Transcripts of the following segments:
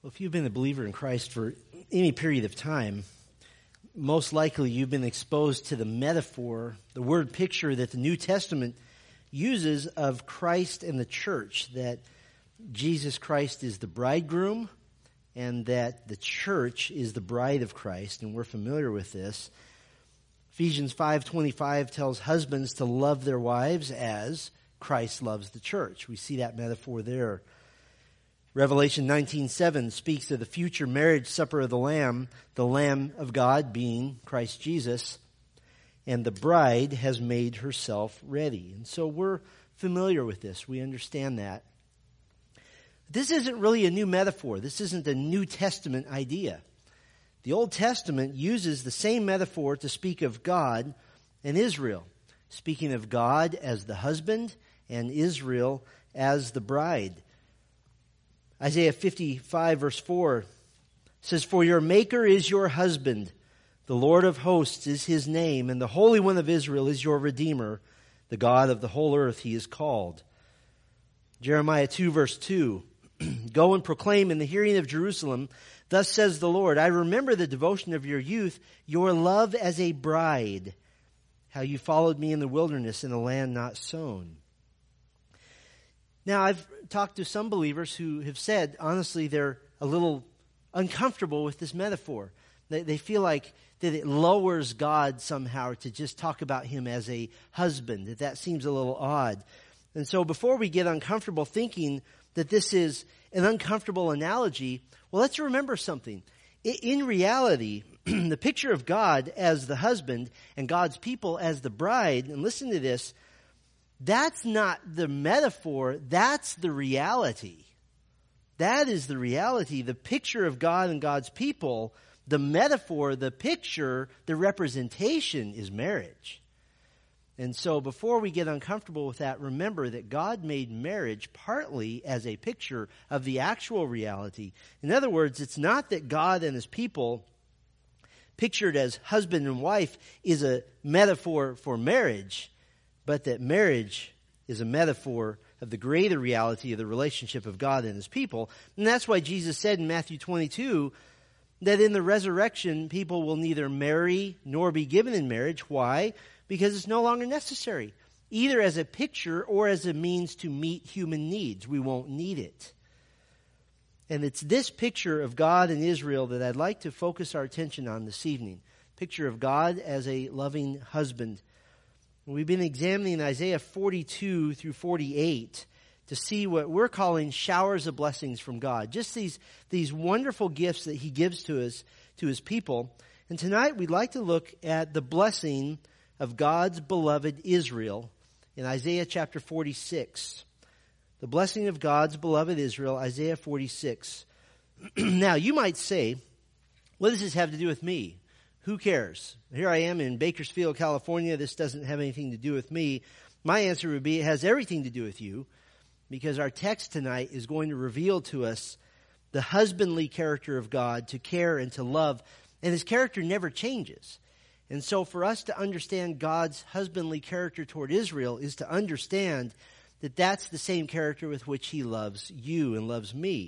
Well, if you've been a believer in Christ for any period of time, most likely you've been exposed to the metaphor, the word picture that the New Testament uses of Christ and the church, that Jesus Christ is the bridegroom and that the church is the bride of Christ, and we're familiar with this. Ephesians 5:25 tells husbands to love their wives as Christ loves the church. We see that metaphor there. Revelation 19:7 speaks of the future marriage supper of the Lamb of God being Christ Jesus, and the bride has made herself ready. And so we're familiar with this. We understand that. This isn't really a new metaphor. This isn't a New Testament idea. The Old Testament uses the same metaphor to speak of God and Israel, speaking of God as the husband and Israel as the bride. Isaiah 55 verse 4 says, "For your Maker is your husband, the Lord of hosts is his name, and the Holy One of Israel is your Redeemer, the God of the whole earth he is called." Jeremiah 2 verse 2, "Go and proclaim in the hearing of Jerusalem, thus says the Lord, I remember the devotion of your youth, your love as a bride, how you followed me in the wilderness in a land not sown." Now, I've talked to some believers who have said, honestly, they're a little uncomfortable with this metaphor. They feel like that it lowers God somehow to just talk about him as a husband, that seems a little odd. And so before we get uncomfortable thinking that this is an uncomfortable analogy, well, let's remember something. In reality, the picture of God as the husband and God's people as the bride, and listen to this, that's not the metaphor, that's the reality. That is the reality. The picture of God and God's people, the metaphor, the picture, the representation is marriage. And so before we get uncomfortable with that, remember that God made marriage partly as a picture of the actual reality. In other words, it's not that God and his people, pictured as husband and wife, is a metaphor for marriage, but that marriage is a metaphor of the greater reality of the relationship of God and his people. And that's why Jesus said in Matthew 22 that in the resurrection, people will neither marry nor be given in marriage. Why? Because it's no longer necessary, either as a picture or as a means to meet human needs. We won't need it. And it's this picture of God and Israel that I'd like to focus our attention on this evening. Picture of God as a loving husband. We've been examining Isaiah 42 through 48 to see what we're calling showers of blessings from God. Just these wonderful gifts that he gives to us, to his people. And tonight we'd like to look at the blessing of God's beloved Israel in Isaiah chapter 46. The blessing of God's beloved Israel, Isaiah 46. Now, you might say, what does this have to do with me? Who cares? Here I am in Bakersfield, California. This doesn't have anything to do with me. My answer would be it has everything to do with you, because our text tonight is going to reveal to us the husbandly character of God, to care and to love, and his character never changes. And so for us to understand God's husbandly character toward Israel is to understand that that's the same character with which he loves you and loves me.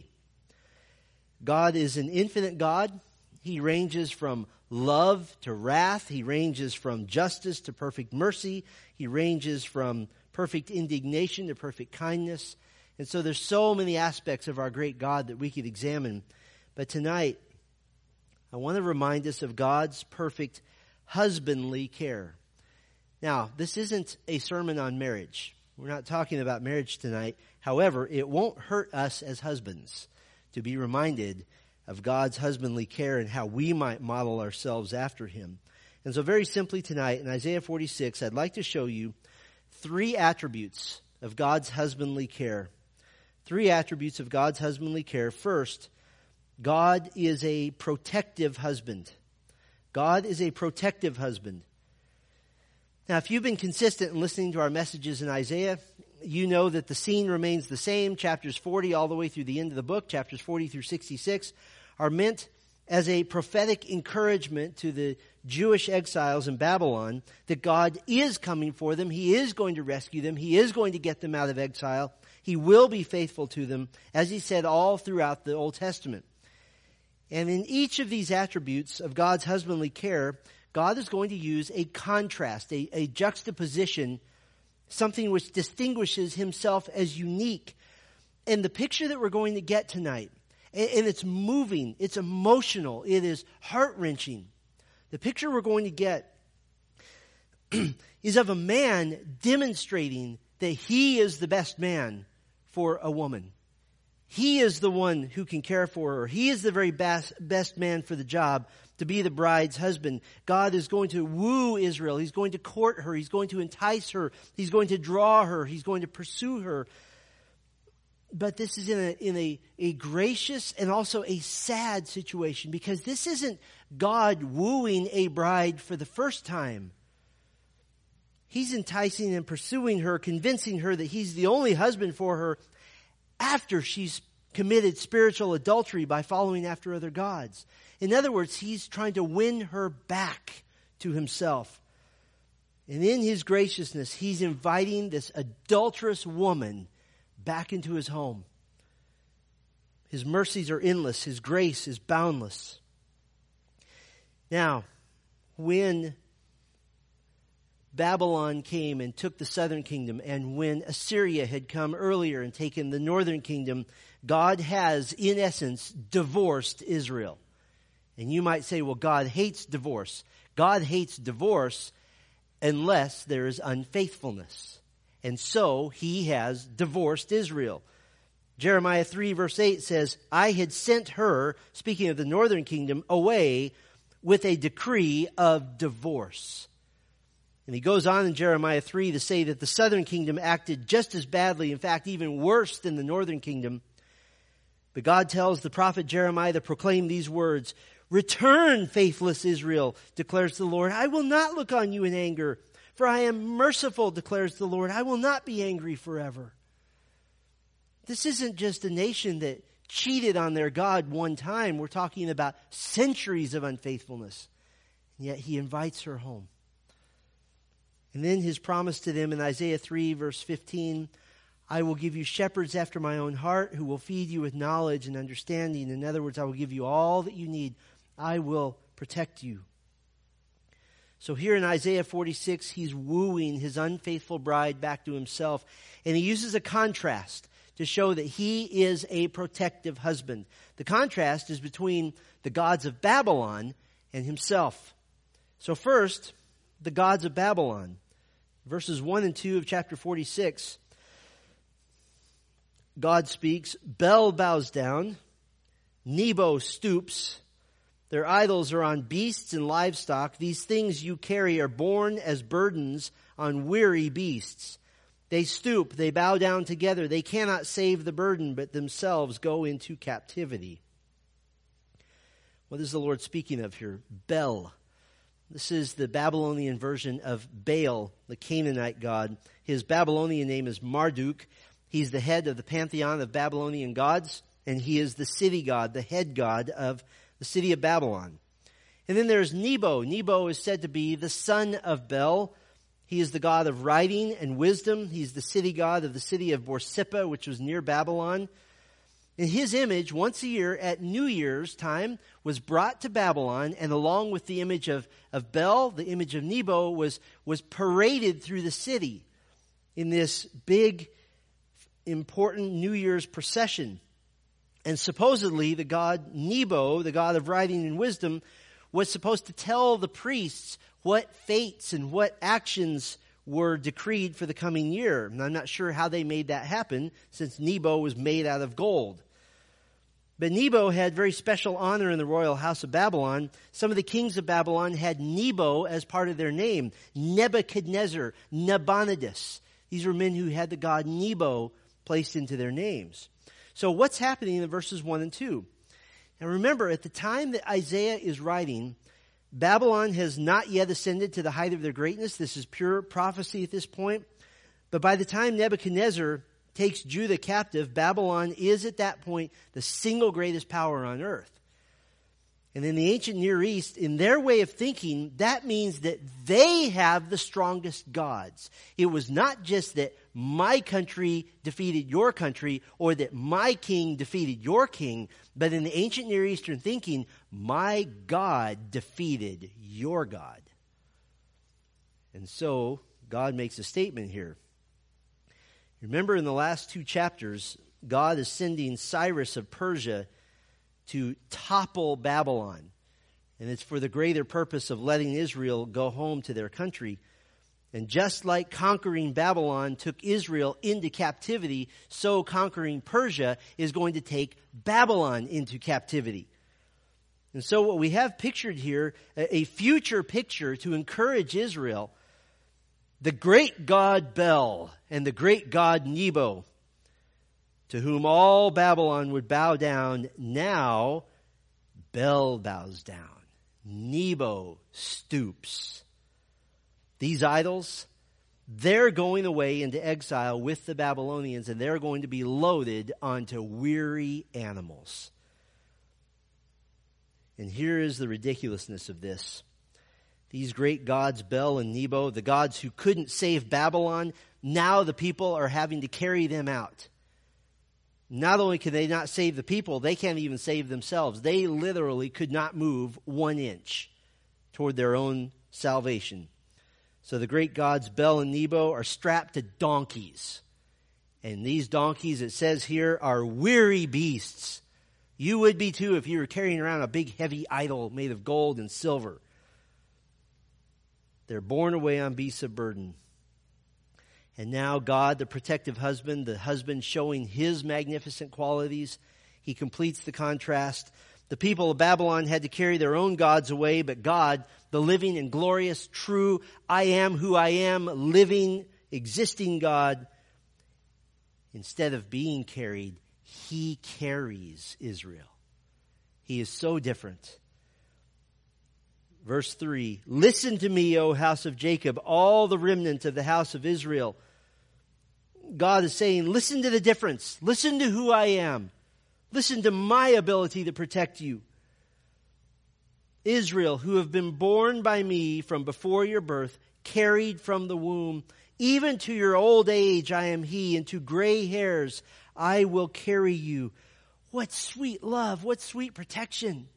God is an infinite God. He ranges from love to wrath. He ranges from justice to perfect mercy. He ranges from perfect indignation to perfect kindness. And so there's so many aspects of our great God that we could examine. But tonight, I want to remind us of God's perfect husbandly care. Now, this isn't a sermon on marriage. We're not talking about marriage tonight. However, it won't hurt us as husbands to be reminded of God's husbandly care and how we might model ourselves after him. And so very simply tonight in Isaiah 46, I'd like to show you three attributes of God's husbandly care. Three attributes of God's husbandly care. First, God is a protective husband. God is a protective husband. Now, if you've been consistent in listening to our messages in Isaiah, you know that the scene remains the same. Chapters 40 all the way through the end of the book, chapters 40 through 66, are meant as a prophetic encouragement to the Jewish exiles in Babylon that God is coming for them. He is going to rescue them. He is going to get them out of exile. He will be faithful to them, as he said all throughout the Old Testament. And in each of these attributes of God's husbandly care, God is going to use a contrast, a juxtaposition, something which distinguishes himself as unique. And the picture that we're going to get tonight, and it's moving, it's emotional, it is heart-wrenching. The picture we're going to get is of a man demonstrating that he is the best man for a woman. He is the one who can care for her. He is the very best man for the job, to be the bride's husband. God is going to woo Israel. He's going to court her. He's going to entice her. He's going to draw her. He's going to pursue her. But this is in a gracious and also a sad situation, because this isn't God wooing a bride for the first time. He's enticing and pursuing her, convincing her that he's the only husband for her after she's committed spiritual adultery by following after other gods. In other words, he's trying to win her back to himself. And in his graciousness, he's inviting this adulterous woman back into his home. His mercies are endless. His grace is boundless. Now, when Babylon came and took the southern kingdom, and when Assyria had come earlier and taken the northern kingdom, God has, in essence, divorced Israel. And you might say, well, God hates divorce. God hates divorce unless there is unfaithfulness. And so he has divorced Israel. Jeremiah 3 verse 8 says, I had sent her, speaking of the northern kingdom, away with a decree of divorce. And he goes on in Jeremiah 3 to say that the southern kingdom acted just as badly, in fact, even worse than the northern kingdom. But God tells the prophet Jeremiah to proclaim these words, Return, faithless Israel, declares the Lord. I will not look on you in anger, for I am merciful, declares the Lord. I will not be angry forever. This isn't just a nation that cheated on their God one time. We're talking about centuries of unfaithfulness. And yet he invites her home. And then his promise to them in Isaiah 3 verse 15, I will give you shepherds after my own heart who will feed you with knowledge and understanding. In other words, I will give you all that you need. I will protect you. So here in Isaiah 46, he's wooing his unfaithful bride back to himself. And he uses a contrast to show that he is a protective husband. The contrast is between the gods of Babylon and himself. So first, the gods of Babylon. Verses 1 and 2 of chapter 46. God speaks, Bel bows down, Nebo stoops. Their idols are on beasts and livestock. These things you carry are borne as burdens on weary beasts. They stoop, they bow down together. They cannot save the burden, but themselves go into captivity. What is the Lord speaking of here? Bel. This is the Babylonian version of Baal, the Canaanite god. His Babylonian name is Marduk. He's the head of the pantheon of Babylonian gods, and he is the city god, the head god of the city of Babylon. And then there's Nebo. Nebo is said to be the son of Bel. He is the god of writing and wisdom. He's the city god of the city of Borsippa, which was near Babylon. And his image, once a year at New Year's time, was brought to Babylon, and along with the image of Bel, the image of Nebo, was paraded through the city in this big, important New Year's procession. And supposedly the god Nebo, the god of writing and wisdom, was supposed to tell the priests what fates and what actions were decreed for the coming year. And I'm not sure how they made that happen, since Nebo was made out of gold. But Nebo had very special honor in the royal house of Babylon. Some of the kings of Babylon had Nebo as part of their name. Nebuchadnezzar, Nabonidus. These were men who had the god Nebo placed into their names. So what's happening in verses 1 and 2? Now remember, at the time that Isaiah is writing, Babylon has not yet ascended to the height of their greatness. This is pure prophecy at this point. But by the time Nebuchadnezzar takes Judah captive, Babylon is at that point the single greatest power on earth. And in the ancient Near East, in their way of thinking, that means that they have the strongest gods. It was not just that my country defeated your country or that my king defeated your king, but in the ancient Near Eastern thinking, my God defeated your God. And so God makes a statement here. Remember in the last 2 chapters, God is sending Cyrus of Persia to topple Babylon. And it's for the greater purpose of letting Israel go home to their country. And just like conquering Babylon took Israel into captivity, so conquering Persia is going to take Babylon into captivity. And so what we have pictured here, a future picture to encourage Israel, the great god Bel and the great god Nebo, to whom all Babylon would bow down, now Bel bows down. Nebo stoops. These idols, they're going away into exile with the Babylonians, and they're going to be loaded onto weary animals. And here is the ridiculousness of this. These great gods, Bel and Nebo, the gods who couldn't save Babylon, now the people are having to carry them out. Not only can they not save the people, they can't even save themselves. They literally could not move 1 inch toward their own salvation. So the great gods Bel and Nebo are strapped to donkeys. And these donkeys, it says here, are weary beasts. You would be too if you were carrying around a big heavy idol made of gold and silver. They're borne away on beasts of burden. And now God, the protective husband, the husband showing his magnificent qualities, he completes the contrast. The people of Babylon had to carry their own gods away, but God, the living and glorious, true, I am who I am, living, existing God, instead of being carried, he carries Israel. He is so different. Verse 3, listen to me, O house of Jacob, all the remnant of the house of Israel. God is saying, listen to the difference. Listen to who I am. Listen to my ability to protect you. Israel, who have been born by me from before your birth, carried from the womb, even to your old age I am he, and to gray hairs I will carry you. What sweet love, what sweet protection.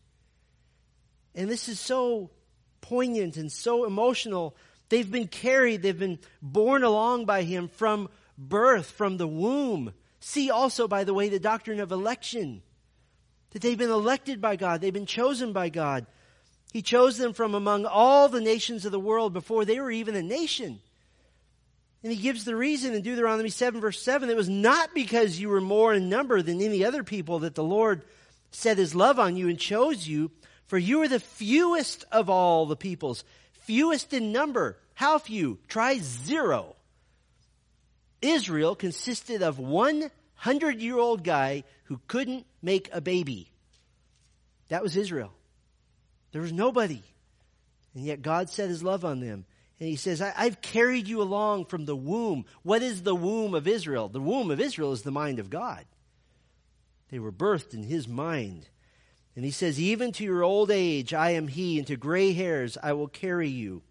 And this is so poignant and so emotional. They've been carried, they've been borne along by him from birth, from the womb. See also, by the way, the doctrine of election. That they've been elected by God. They've been chosen by God. He chose them from among all the nations of the world before they were even a nation. And he gives the reason in Deuteronomy 7 verse 7. It was not because you were more in number than any other people that the Lord set his love on you and chose you. For you are the fewest of all the peoples. Fewest in number. How few? Try 0. Israel consisted of 100-year-old guy who couldn't make a baby. That was Israel. There was nobody. And yet God set his love on them. And he says, I've carried you along from the womb. What is the womb of Israel? The womb of Israel is the mind of God. They were birthed in his mind. And he says, even to your old age, I am he, and to gray hairs, I will carry you.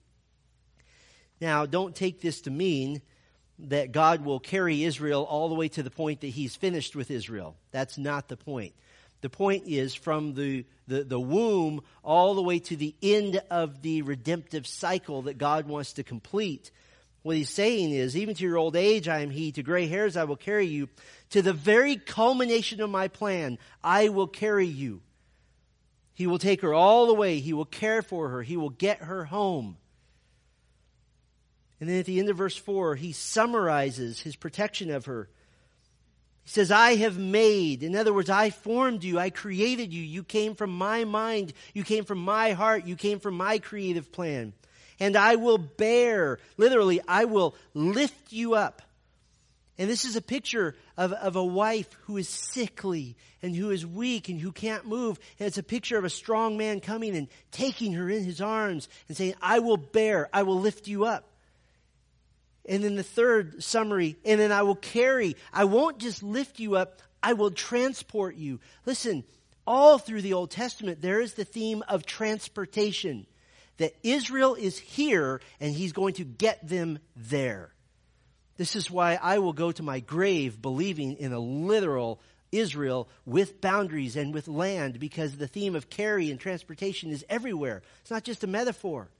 Now, don't take this to mean that God will carry Israel all the way to the point that he's finished with Israel. That's not the point. The point is from the womb all the way to the end of the redemptive cycle that God wants to complete. What he's saying is, even to your old age I am he, to gray hairs I will carry you. To the very culmination of my plan, I will carry you. He will take her all the way. He will care for her. He will get her home. And then at the end of verse 4, he summarizes his protection of her. He says, I have made. In other words, I formed you. I created you. You came from my mind. You came from my heart. You came from my creative plan. And I will bear. Literally, I will lift you up. And this is a picture of a wife who is sickly and who is weak and who can't move. And it's a picture of a strong man coming and taking her in his arms and saying, I will bear. I will lift you up. And then the third summary, and then I will carry. I won't just lift you up, I will transport you. Listen, all through the Old Testament, there is the theme of transportation. That Israel is here and he's going to get them there. This is why I will go to my grave believing in a literal Israel with boundaries and with land, because the theme of carry and transportation is everywhere. It's not just a metaphor.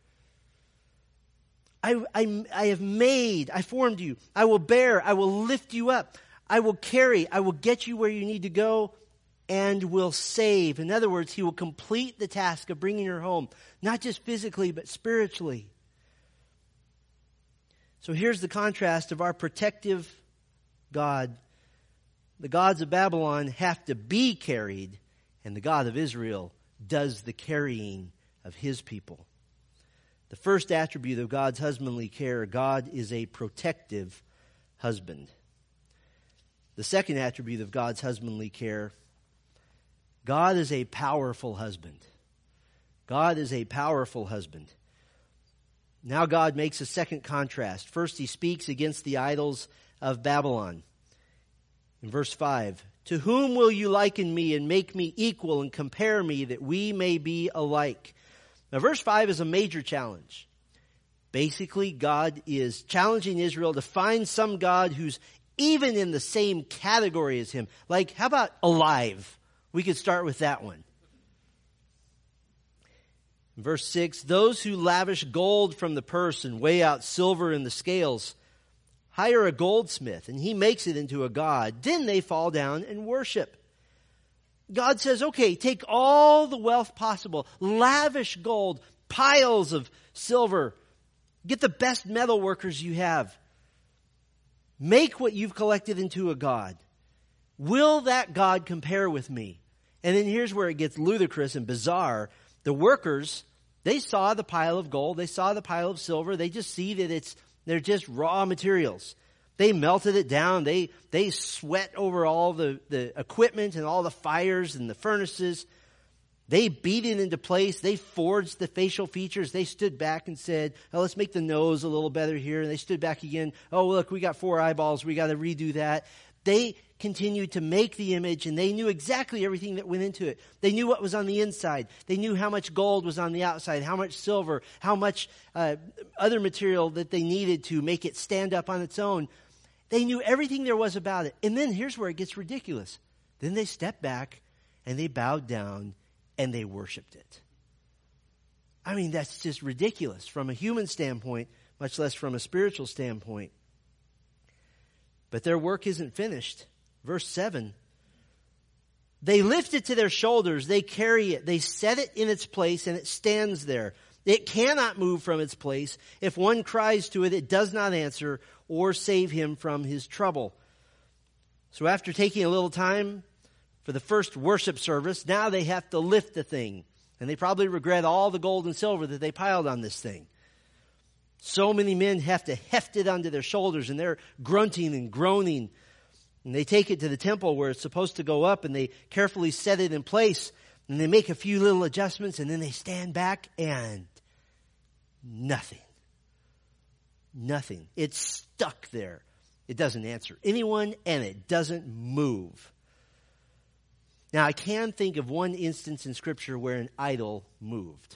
I formed you. I will bear, I will lift you up. I will carry, I will get you where you need to go, and will save. In other words, he will complete the task of bringing her home, not just physically, but spiritually. So here's the contrast of our protective God. The gods of Babylon have to be carried, and the God of Israel does the carrying of his people. The first attribute of God's husbandly care, God is a protective husband. The second attribute of God's husbandly care, God is a powerful husband. God is a powerful husband. Now God makes a second contrast. First, he speaks against the idols of Babylon. In verse 5, to whom will you liken me and make me equal and compare me that we may be alike? Now, verse 5 is a major challenge. Basically, God is challenging Israel to find some God who's even in the same category as him. Like, how about alive? We could start with that one. In verse 6, those who lavish gold from the purse and weigh out silver in the scales hire a goldsmith, and he makes it into a god. Then they fall down and worship. God says, okay, take all the wealth possible, lavish gold, piles of silver, get the best metal workers you have. Make what you've collected into a god. Will that God compare with me? And then here's where it gets ludicrous and bizarre. The workers, they saw the pile of gold, they saw the pile of silver, they just see that they're just raw materials. They melted it down, they sweat over all the equipment and all the fires and the furnaces. They beat it into place, they forged the facial features, they stood back and said, oh, let's make the nose a little better here. And they stood back again, oh, look, we got 4 eyeballs, we got to redo that. They continued to make the image, and they knew exactly everything that went into it. They knew what was on the inside. They knew how much gold was on the outside, how much silver, how much other material that they needed to make it stand up on its own. They knew everything there was about it. And then here's where it gets ridiculous. Then they stepped back, and they bowed down, and they worshiped it. I mean, that's just ridiculous from a human standpoint, much less from a spiritual standpoint. But their work isn't finished. Verse 7, they lift it to their shoulders, they carry it, they set it in its place, and it stands there. It cannot move from its place. If one cries to it, it does not answer or save him from his trouble. So after taking a little time for the first worship service, now they have to lift the thing. And they probably regret all the gold and silver that they piled on this thing. So many men have to heft it onto their shoulders, and they're grunting and groaning. And they take it to the temple where it's supposed to go up, and they carefully set it in place. And they make a few little adjustments, and then they stand back, and nothing. Nothing. It's stuck there. It doesn't answer anyone, and it doesn't move. Now, I can think of one instance in Scripture where an idol moved.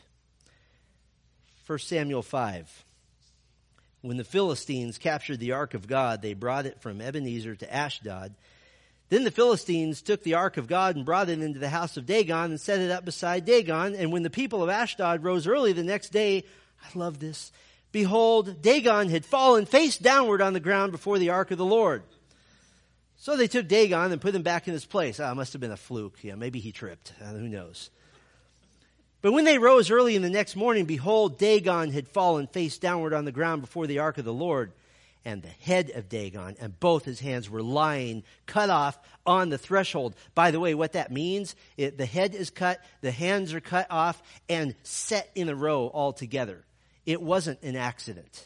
1 Samuel 5. When the Philistines captured the ark of God, they brought it from Ebenezer to Ashdod. Then the Philistines took the ark of God and brought it into the house of Dagon and set it up beside Dagon. And when the people of Ashdod rose early the next day, I love this, behold, Dagon had fallen face downward on the ground before the ark of the Lord. So they took Dagon and put him back in his place. It must have been a fluke. Yeah, maybe he tripped. Who knows? But when they rose early in the next morning, behold, Dagon had fallen face downward on the ground before the ark of the Lord. And the head of Dagon and both his hands were lying, cut off on the threshold. By the way, what that means, the head is cut, the hands are cut off, and set in a row all together. It wasn't an accident.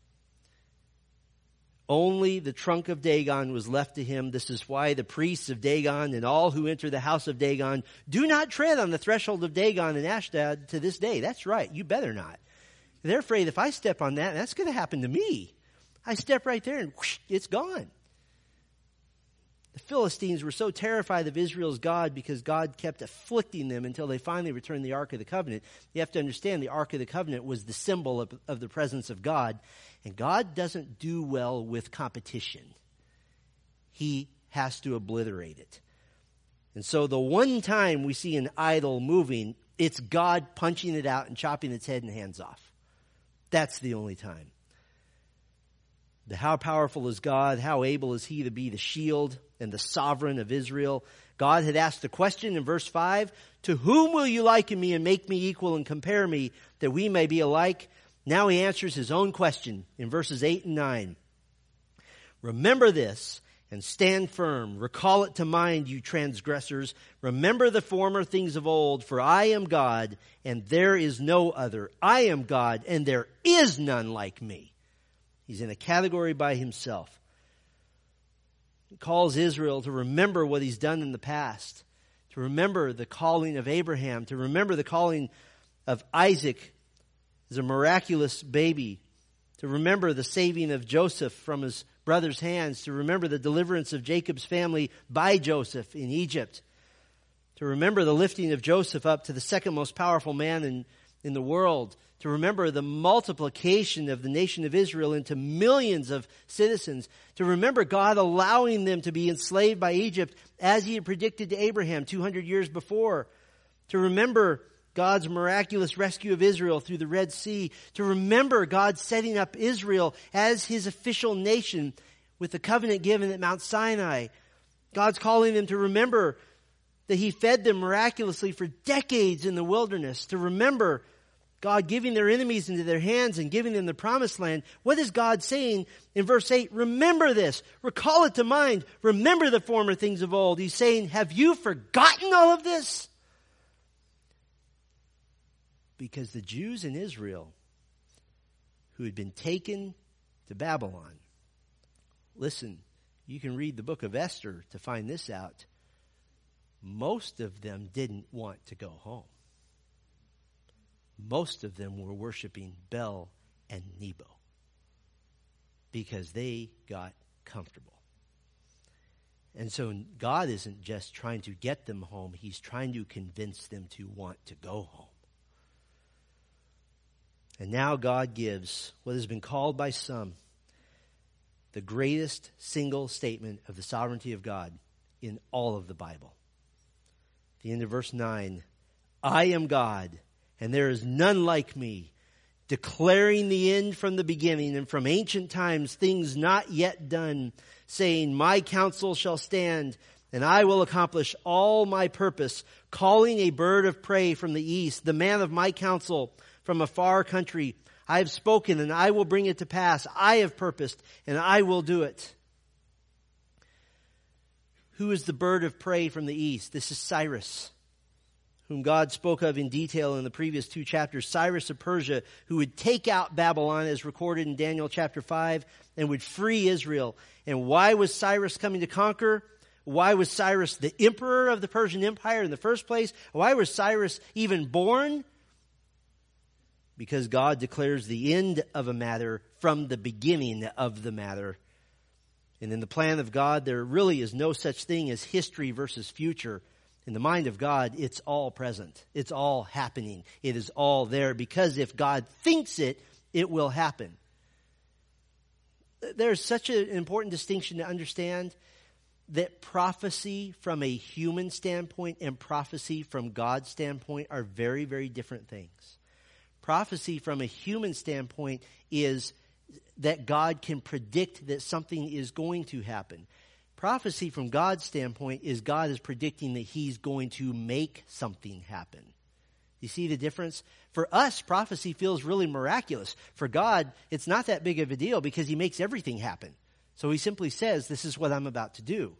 Only the trunk of Dagon was left to him. This is why the priests of Dagon and all who enter the house of Dagon do not tread on the threshold of Dagon and Ashdod to this day. That's right. You better not. They're afraid if I step on that, that's going to happen to me. I step right there and whoosh, it's gone. The Philistines were so terrified of Israel's God because God kept afflicting them until they finally returned the Ark of the Covenant. You have to understand the Ark of the Covenant was the symbol of the presence of God. And God doesn't do well with competition. He has to obliterate it. And so the one time we see an idol moving, it's God punching it out and chopping its head and hands off. That's the only time. How powerful is God? How able is he to be the shield and the sovereign of Israel? God had asked the question in verse 5, to whom will you liken me and make me equal and compare me that we may be alike? Now he answers his own question in verses 8 and 9. Remember this and stand firm. Recall it to mind, you transgressors. Remember the former things of old, for I am God and there is no other. I am God and there is none like me. He's in a category by himself. He calls Israel to remember what he's done in the past, to remember the calling of Abraham, to remember the calling of Isaac as a miraculous baby, to remember the saving of Joseph from his brother's hands, to remember the deliverance of Jacob's family by Joseph in Egypt, to remember the lifting of Joseph up to the second most powerful man in the world, to remember the multiplication of the nation of Israel into millions of citizens, to remember God allowing them to be enslaved by Egypt as he had predicted to Abraham 200 years before, to remember God's miraculous rescue of Israel through the Red Sea, to remember God setting up Israel as his official nation with the covenant given at Mount Sinai. God's calling them to remember that he fed them miraculously for decades in the wilderness, to remember God giving their enemies into their hands and giving them the promised land. What is God saying in verse 8? Remember this. Recall it to mind. Remember the former things of old. He's saying, have you forgotten all of this? Because the Jews in Israel who had been taken to Babylon, listen, you can read the book of Esther to find this out. Most of them didn't want to go home. Most of them were worshiping Bel and Nebo because they got comfortable. And so God isn't just trying to get them home. He's trying to convince them to want to go home. And now God gives what has been called by some the greatest single statement of the sovereignty of God in all of the Bible. At the end of verse 9, I am God, and there is none like me, declaring the end from the beginning and from ancient times things not yet done, saying, my counsel shall stand, and I will accomplish all my purpose, calling a bird of prey from the east, the man of my counsel from a far country. I have spoken, and I will bring it to pass. I have purposed, and I will do it. Who is the bird of prey from the east? This is Cyrus, whom God spoke of in detail in the previous 2 chapters. Cyrus of Persia, who would take out Babylon as recorded in Daniel chapter 5 and would free Israel. And why was Cyrus coming to conquer? Why was Cyrus the emperor of the Persian Empire in the first place? Why was Cyrus even born? Because God declares the end of a matter from the beginning of the matter. And in the plan of God, there really is no such thing as history versus future. In the mind of God, it's all present. It's all happening. It is all there, because if God thinks it, it will happen. There's such an important distinction to understand, that prophecy from a human standpoint and prophecy from God's standpoint are very, very different things. Prophecy from a human standpoint is that God can predict that something is going to happen. Prophecy from God's standpoint is God is predicting that he's going to make something happen. You see the difference? For us, prophecy feels really miraculous. For God, it's not that big of a deal because he makes everything happen. So he simply says, this is what I'm about to do.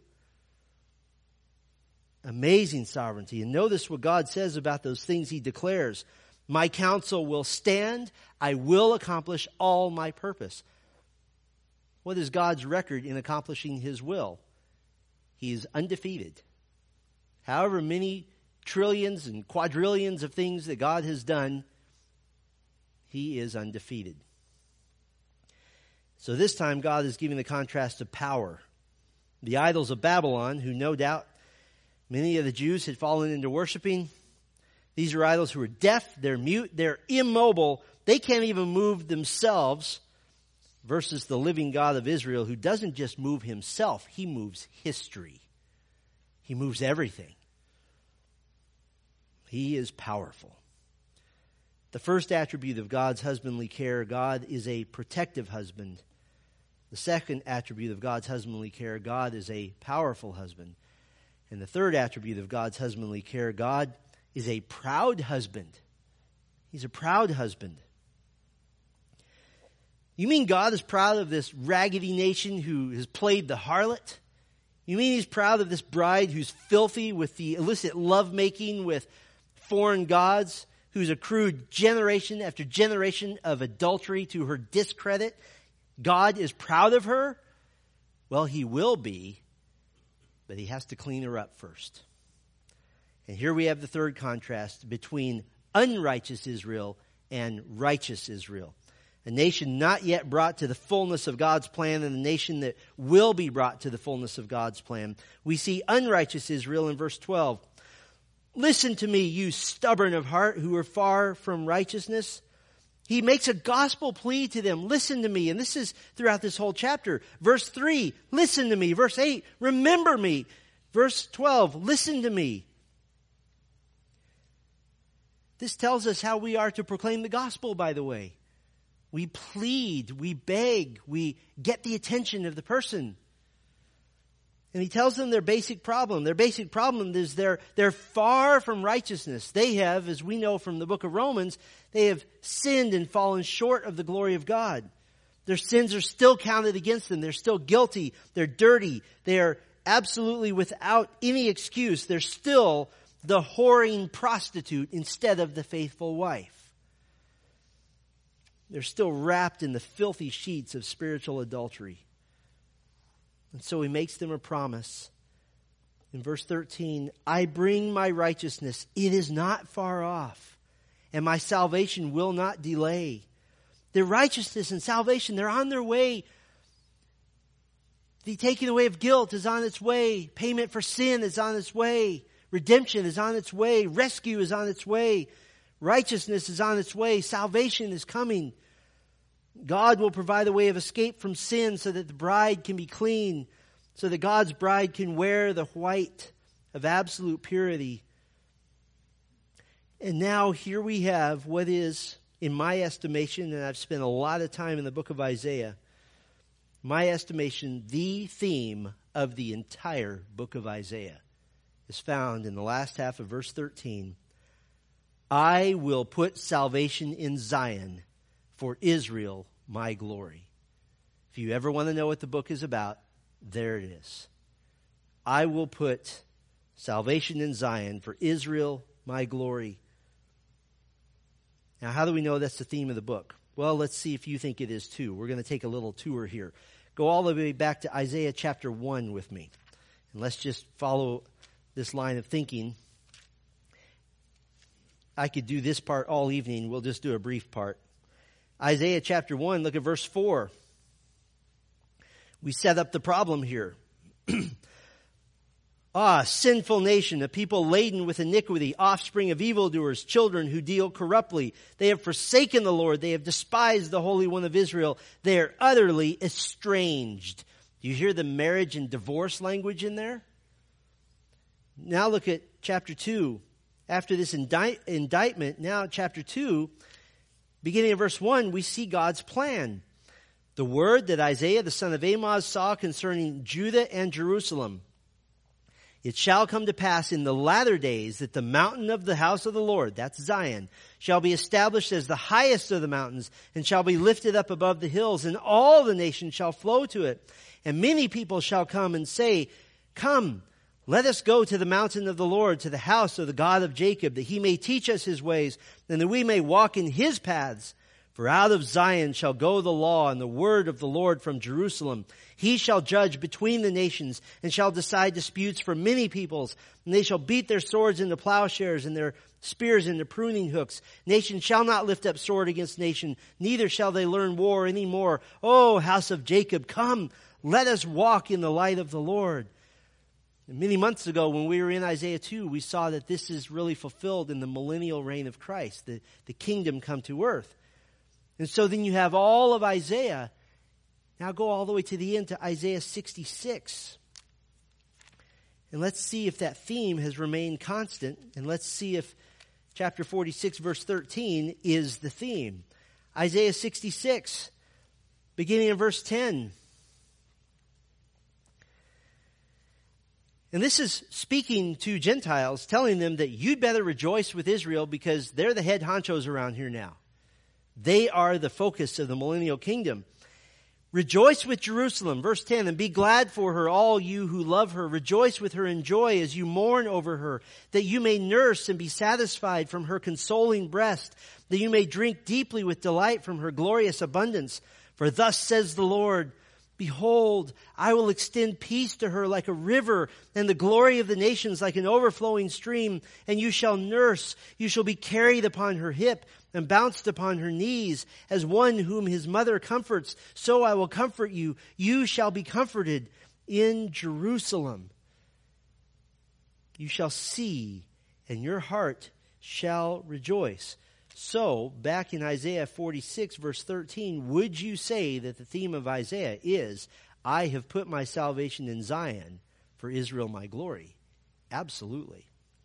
Amazing sovereignty. And notice what God says about those things he declares. My counsel will stand. I will accomplish all my purpose. What is God's record in accomplishing his will? He is undefeated. However many trillions and quadrillions of things that God has done, he is undefeated. So this time God is giving the contrast of power. The idols of Babylon, who no doubt many of the Jews had fallen into worshiping. These are idols who are deaf, they're mute, they're immobile. They can't even move themselves, versus the living God of Israel, who doesn't just move himself, he moves history. He moves everything. He is powerful. The first attribute of God's husbandly care, God is a protective husband. The second attribute of God's husbandly care, God is a powerful husband. And the third attribute of God's husbandly care, God is a proud husband. He's a proud husband. You mean God is proud of this raggedy nation who has played the harlot? You mean he's proud of this bride who's filthy with the illicit lovemaking with foreign gods, who's accrued generation after generation of adultery to her discredit? God is proud of her? Well, he will be, but he has to clean her up first. And here we have the third contrast between unrighteous Israel and righteous Israel. A nation not yet brought to the fullness of God's plan, and a nation that will be brought to the fullness of God's plan. We see unrighteous Israel in verse 12. Listen to me, you stubborn of heart who are far from righteousness. He makes a gospel plea to them. Listen to me. And this is throughout this whole chapter. Verse 3, listen to me. Verse 8, remember me. Verse 12, listen to me. This tells us how we are to proclaim the gospel, by the way. We plead, we beg, we get the attention of the person. And he tells them their basic problem. Their basic problem is they're far from righteousness. They have, as we know from the book of Romans, they have sinned and fallen short of the glory of God. Their sins are still counted against them. They're still guilty. They're dirty. They are absolutely without any excuse. They're still the whoring prostitute instead of the faithful wife. They're still wrapped in the filthy sheets of spiritual adultery. And so he makes them a promise. In verse 13, I bring my righteousness. It is not far off, and my salvation will not delay. Their righteousness and salvation, they're on their way. The taking away of guilt is on its way. Payment for sin is on its way. Redemption is on its way. Rescue is on its way. Righteousness is on its way. Salvation is coming. God will provide a way of escape from sin so that the bride can be clean, so that God's bride can wear the white of absolute purity. And now here we have what is, in my estimation, and I've spent a lot of time in the book of Isaiah, my estimation, the theme of the entire book of Isaiah is found in the last half of verse 13. I will put salvation in Zion, for Israel my glory. If you ever want to know what the book is about, there it is. I will put salvation in Zion, for Israel my glory. Now, how do we know that's the theme of the book? Well, let's see if you think it is too. We're going to take a little tour here. Go all the way back to Isaiah chapter 1 with me. And let's just follow this line of thinking. I could do this part all evening. We'll just do a brief part. Isaiah chapter 1, look at verse 4. We set up the problem here. Sinful nation, a people laden with iniquity, offspring of evildoers, children who deal corruptly. They have forsaken the Lord. They have despised the Holy One of Israel. They are utterly estranged. Do you hear the marriage and divorce language in there? Now look at chapter 2. After this indictment, now chapter 2, beginning of verse 1, we see God's plan. The word that Isaiah the son of Amoz saw concerning Judah and Jerusalem. It shall come to pass in the latter days that the mountain of the house of the Lord, that's Zion, shall be established as the highest of the mountains, and shall be lifted up above the hills, and all the nations shall flow to it. And many people shall come and say, Come, let us go to the mountain of the Lord, to the house of the God of Jacob, that he may teach us his ways, and that we may walk in his paths. For out of Zion shall go the law and the word of the Lord from Jerusalem. He shall judge between the nations and shall decide disputes for many peoples. And they shall beat their swords into plowshares and their spears into pruning hooks. Nation shall not lift up sword against nation, neither shall they learn war any more. O house of Jacob, come, Let us walk in the light of the Lord. And many months ago when we were in Isaiah 2, we saw that this is really fulfilled in the millennial reign of Christ, the kingdom come to earth. And so then you have all of Isaiah. Now go all the way to the end to Isaiah 66. And let's see if that theme has remained constant. And let's see if chapter 46, verse 13 is the theme. Isaiah 66, beginning in verse 10. And this is speaking to Gentiles, telling them that you'd better rejoice with Israel because they're the head honchos around here now. They are the focus of the millennial kingdom. Rejoice with Jerusalem, verse 10, and be glad for her, all you who love her. Rejoice with her in joy as you mourn over her, that you may nurse and be satisfied from her consoling breast, that you may drink deeply with delight from her glorious abundance. For thus says the Lord, behold, I will extend peace to her like a river, and the glory of the nations like an overflowing stream. And you shall nurse, you shall be carried upon her hip, and bounced upon her knees, as one whom his mother comforts. So I will comfort you. You shall be comforted in Jerusalem. You shall see, and your heart shall rejoice. So, back in Isaiah 46, verse 13, would you say that the theme of Isaiah is, I have put my salvation in Zion, for Israel my glory? Absolutely.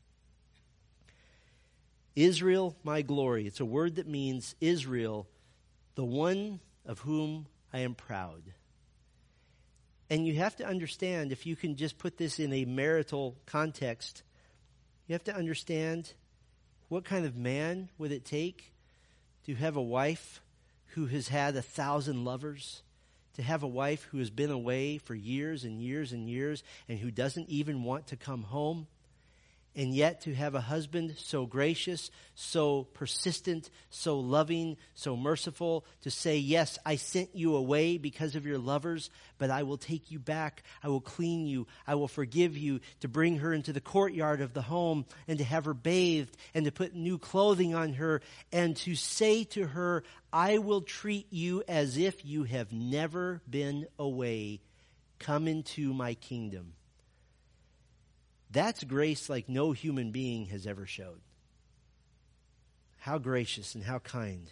Israel, my glory. It's a word that means Israel, the one of whom I am proud. And you have to understand, if you can just put this in a marital context, you have to understand what kind of man would it take to have a wife who has had 1,000 lovers, to have a wife who has been away for years and years and years and who doesn't even want to come home, and yet to have a husband so gracious, so persistent, so loving, so merciful, to say, yes, I sent you away because of your lovers, but I will take you back. I will clean you. I will forgive you, to bring her into the courtyard of the home and to have her bathed and to put new clothing on her and to say to her, I will treat you as if you have never been away. Come into my kingdom. That's grace like no human being has ever showed. How gracious and how kind.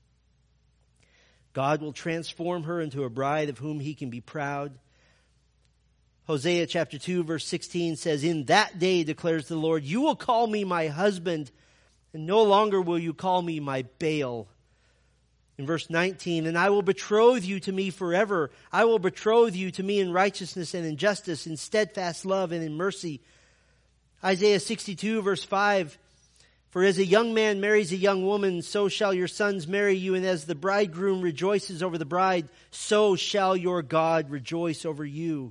God will transform her into a bride of whom he can be proud. Hosea chapter 2 verse 16 says, in that day declares the Lord, you will call me my husband, and no longer will you call me my Baal. In verse 19, and I will betroth you to me forever. I will betroth you to me in righteousness and in justice, in steadfast love and in mercy. Isaiah 62 verse 5, for as a young man marries a young woman, so shall your sons marry you, and as the bridegroom rejoices over the bride, so shall your God rejoice over you.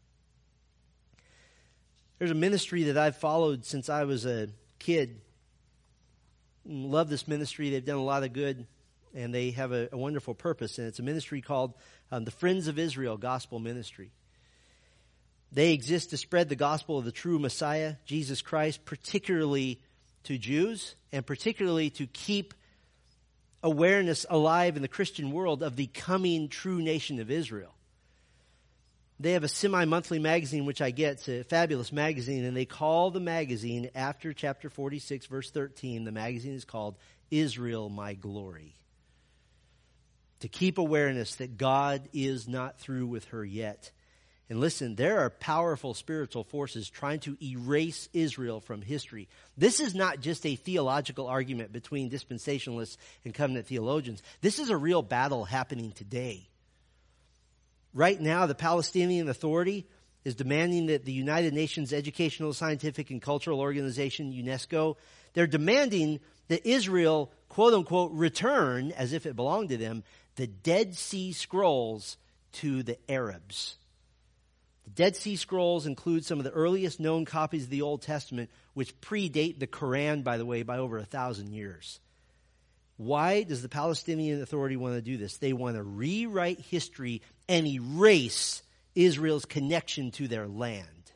There's a ministry that I've followed since I was a kid. Love this ministry. They've done a lot of good, and they have a wonderful purpose, and it's a ministry called the Friends of Israel Gospel Ministry. They exist to spread the gospel of the true Messiah, Jesus Christ, particularly to Jews, and particularly to keep awareness alive in the Christian world of the coming true nation of Israel. They have a semi-monthly magazine, which I get. It's a fabulous magazine, and they call the magazine, after chapter 46, verse 13, the magazine is called Israel, My Glory. To keep awareness that God is not through with her yet. And listen, there are powerful spiritual forces trying to erase Israel from history. This is not just a theological argument between dispensationalists and covenant theologians. This is a real battle happening today. Right now, the Palestinian Authority is demanding that the United Nations Educational, Scientific, and Cultural Organization, UNESCO, they're demanding that Israel, quote unquote, return, as if it belonged to them, the Dead Sea Scrolls to the Arabs. The Dead Sea Scrolls include some of the earliest known copies of the Old Testament, which predate the Quran, by the way, by over 1,000 years. Why does the Palestinian Authority want to do this? They want to rewrite history and erase Israel's connection to their land.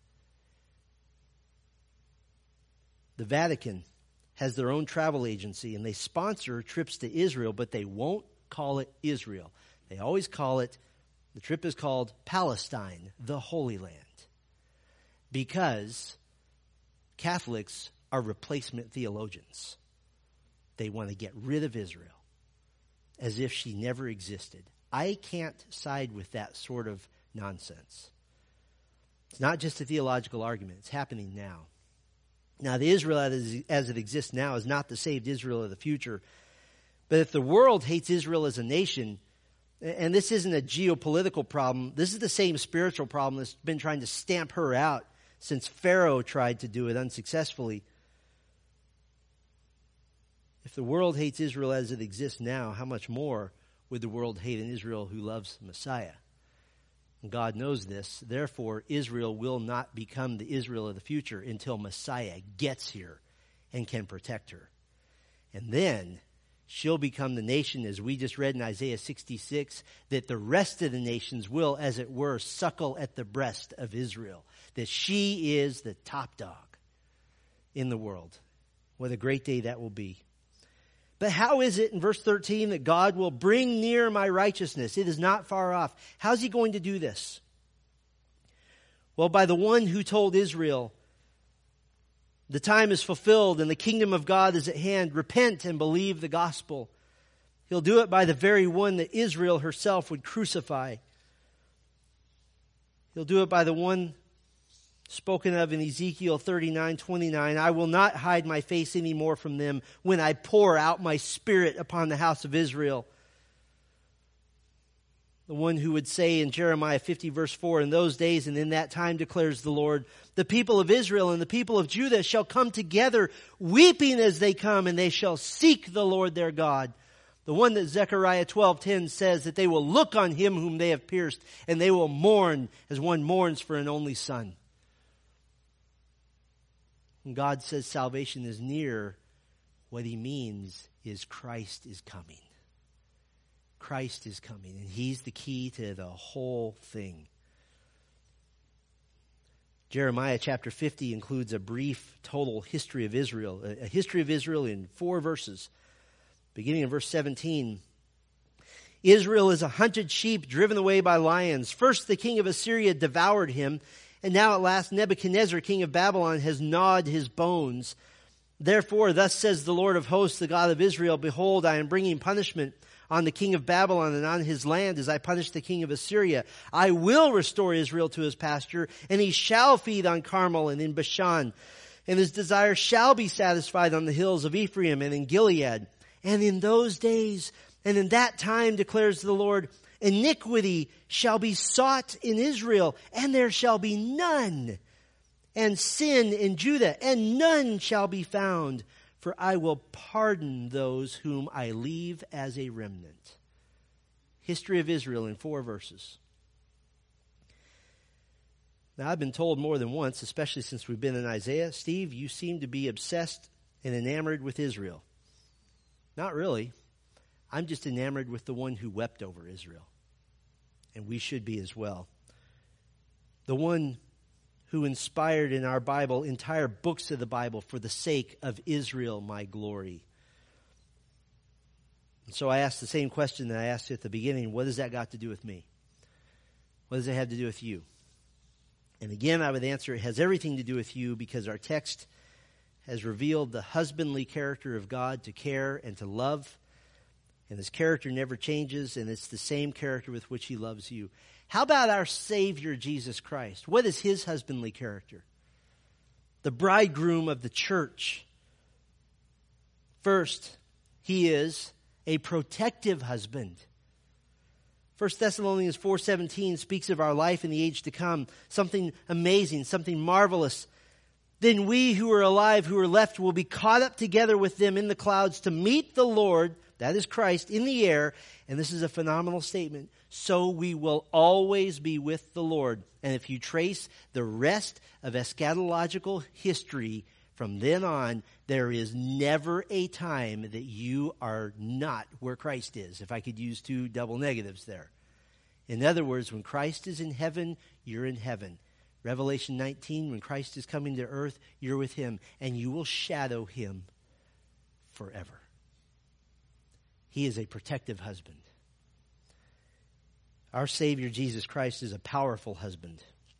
The Vatican has their own travel agency, and they sponsor trips to Israel, but they won't call it Israel. They always call it The trip is called Palestine, the Holy Land, because Catholics are replacement theologians. They want to get rid of Israel as if she never existed. I can't side with that sort of nonsense. It's not just a theological argument. It's happening now. Now, the Israel as it exists now is not the saved Israel of the future. But if the world hates Israel as a nation, and this isn't a geopolitical problem, this is the same spiritual problem that's been trying to stamp her out since Pharaoh tried to do it unsuccessfully. If the world hates Israel as it exists now, how much more would the world hate an Israel who loves Messiah? And God knows this. Therefore, Israel will not become the Israel of the future until Messiah gets here and can protect her. And then she'll become the nation, as we just read in Isaiah 66, that the rest of the nations will, as it were, suckle at the breast of Israel. That she is the top dog in the world. What a great day that will be. But how is it in verse 13 that God will bring near my righteousness? It is not far off. How's he going to do this? Well, by the one who told Israel, the time is fulfilled and the kingdom of God is at hand. Repent and believe the gospel. He'll do it by the very one that Israel herself would crucify. He'll do it by the one spoken of in Ezekiel 39:29. I will not hide my face any more from them when I pour out my spirit upon the house of Israel. The one who would say in Jeremiah 50 verse 4, in those days and in that time declares the Lord, the people of Israel and the people of Judah shall come together weeping as they come, and they shall seek the Lord their God. The one that Zechariah 12:10 says that they will look on him whom they have pierced, and they will mourn as one mourns for an only son. When God says salvation is near, what he means is Christ is coming. Christ is coming, and he's the key to the whole thing. Jeremiah chapter 50 includes a brief total history of Israel, a history of Israel in 4 verses. Beginning in verse 17, Israel is a hunted sheep driven away by lions. First the king of Assyria devoured him, and now at last Nebuchadnezzar, king of Babylon, has gnawed his bones. Therefore, thus says the Lord of hosts, the God of Israel, behold, I am bringing punishment on the king of Babylon and on his land as I punished the king of Assyria. I will restore Israel to his pasture, and he shall feed on Carmel and in Bashan. And his desire shall be satisfied on the hills of Ephraim and in Gilead. And in those days and in that time, declares the Lord, iniquity shall be sought in Israel, and there shall be none. And sin in Judah, and none shall be found. For I will pardon those whom I leave as a remnant. History of Israel in 4 verses. Now, I've been told more than once, especially since we've been in Isaiah, Steve, you seem to be obsessed and enamored with Israel. Not really. I'm just enamored with the one who wept over Israel. And we should be as well. The one who inspired in our Bible entire books of the Bible for the sake of Israel, my glory. And so I asked the same question that I asked you at the beginning. What does that got to do with me? What does it have to do with you? And again, I would answer it has everything to do with you, because our text has revealed the husbandly character of God to care and to love. And his character never changes, and it's the same character with which he loves you. How about our Savior, Jesus Christ? What is his husbandly character? The bridegroom of the church. First, he is a protective husband. 1 Thessalonians 4:17 speaks of our life in the age to come. Something amazing, something marvelous. Then we who are alive, who are left, will be caught up together with them in the clouds to meet the Lord, that is Christ, in the air. And this is a phenomenal statement. So we will always be with the Lord. And if you trace the rest of eschatological history from then on, there is never a time that you are not where Christ is, if I could use 2 double negatives there. In other words, when Christ is in heaven, you're in heaven. Revelation 19, when Christ is coming to earth, you're with him, and you will shadow him forever. He is a protective husband. Our Savior Jesus Christ is a powerful husband.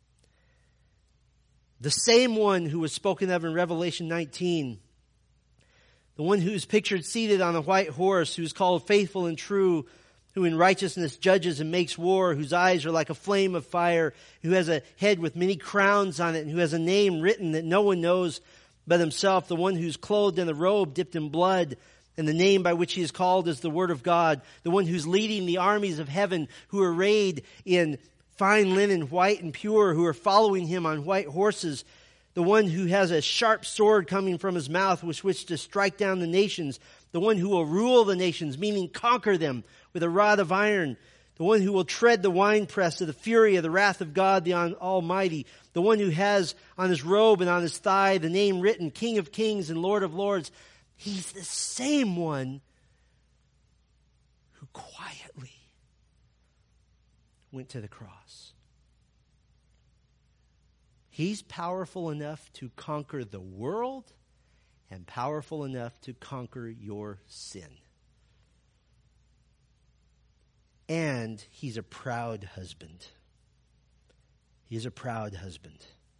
The same one who was spoken of in Revelation 19. The one who's pictured seated on a white horse, who's called faithful and true, who in righteousness judges and makes war, whose eyes are like a flame of fire, who has a head with many crowns on it, and who has a name written that no one knows but himself. The one who's clothed in a robe dipped in blood, and the name by which he is called is the Word of God. The one who's leading the armies of heaven, who are arrayed in fine linen, white and pure, who are following him on white horses. The one who has a sharp sword coming from his mouth with which to strike down the nations. The one who will rule the nations, meaning conquer them with a rod of iron. The one who will tread the winepress of the fury of the wrath of God the Almighty. The one who has on his robe and on his thigh the name written, King of Kings and Lord of Lords. He's the same one who quietly went to the cross. He's powerful enough to conquer the world and powerful enough to conquer your sin. And he's a proud husband. He's a proud husband.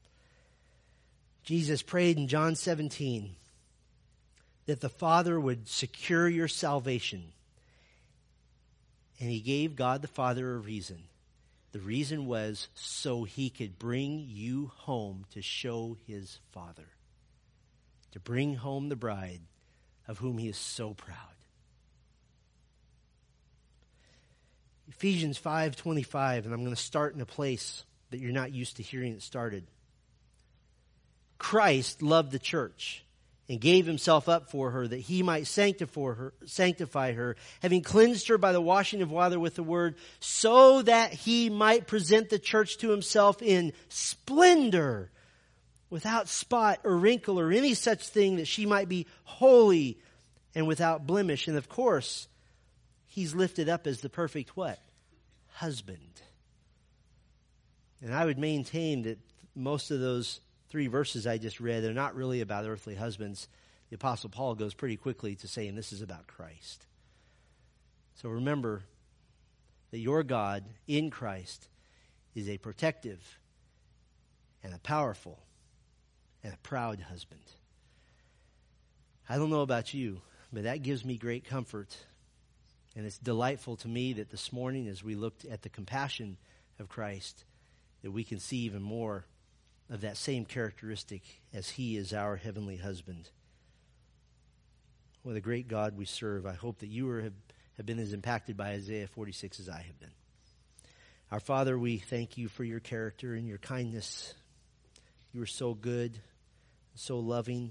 Jesus prayed in John 17 that the Father would secure your salvation. And he gave God the Father a reason. The reason was so he could bring you home to show his Father. To bring home the bride of whom he is so proud. Ephesians 5:25, and I'm going to start in a place that you're not used to hearing it started. Christ loved the church and gave himself up for her, that he might sanctify her, having cleansed her by the washing of water with the word, so that he might present the church to himself in splendor, without spot or wrinkle or any such thing, that she might be holy and without blemish. And of course, he's lifted up as the perfect what? Husband. And I would maintain that most of those 3 verses I just read are not really about earthly husbands. The Apostle Paul goes pretty quickly to saying this is about Christ. So remember that your God in Christ is a protective and a powerful and a proud husband. I don't know about you, but that gives me great comfort. And it's delightful to me that this morning, as we looked at the compassion of Christ, that we can see even more of that same characteristic as he is our heavenly husband. What a great God we serve. I hope that you have been as impacted by Isaiah 46 as I have been. Our Father, we thank you for your character and your kindness. You are so good, so loving,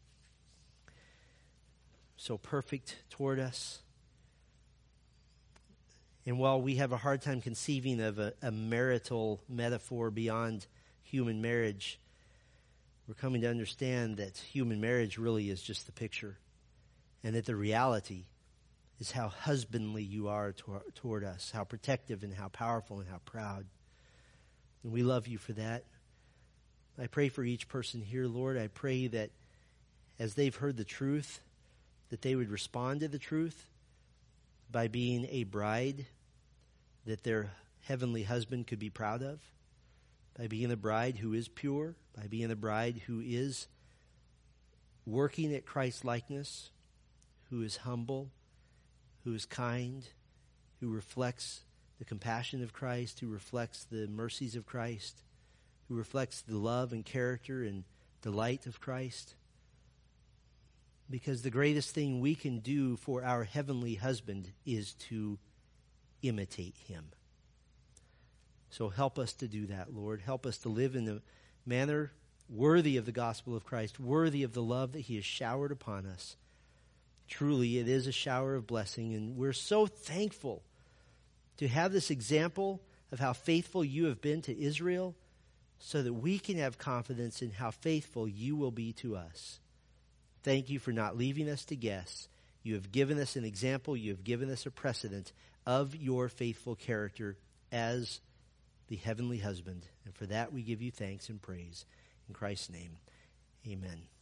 so perfect toward us. And while we have a hard time conceiving of a marital metaphor beyond human marriage, we're coming to understand that human marriage really is just the picture, and that the reality is how husbandly you are toward us, how protective and how powerful and how proud. And we love you for that. I pray for each person here, Lord. I pray that as they've heard the truth, that they would respond to the truth by being a bride that their heavenly husband could be proud of, by being a bride who is pure, by being a bride who is working at Christ's likeness, who is humble, who is kind, who reflects the compassion of Christ, who reflects the mercies of Christ, who reflects the love and character and delight of Christ. Because the greatest thing we can do for our heavenly husband is to imitate him. So help us to do that, Lord. Help us to live in a manner worthy of the gospel of Christ, worthy of the love that he has showered upon us. Truly, it is a shower of blessing, and we're so thankful to have this example of how faithful you have been to Israel, so that we can have confidence in how faithful you will be to us. Thank you for not leaving us to guess. You have given us an example. You have given us a precedent of your faithful character as the heavenly husband. And for that we give you thanks and praise. In Christ's name, amen.